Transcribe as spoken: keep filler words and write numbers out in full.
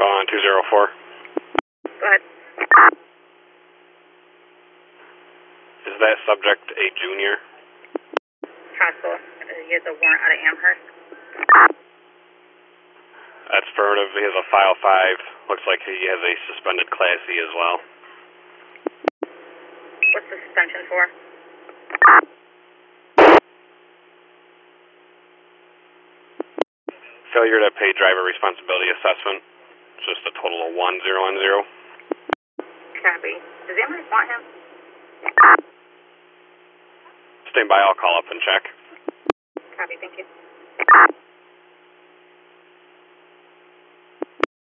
on two zero four. Go ahead. Is that subject a junior? Possible. He has a warrant out of Amherst. That's affirmative. He has a file five. Looks like he has a suspended Class E as well. What's the suspension for? Failure to pay driver responsibility assessment. It's just a total of one zero one zero. Copy. Does Amherst want him? Stand by, I'll call up and check. Copy, thank you.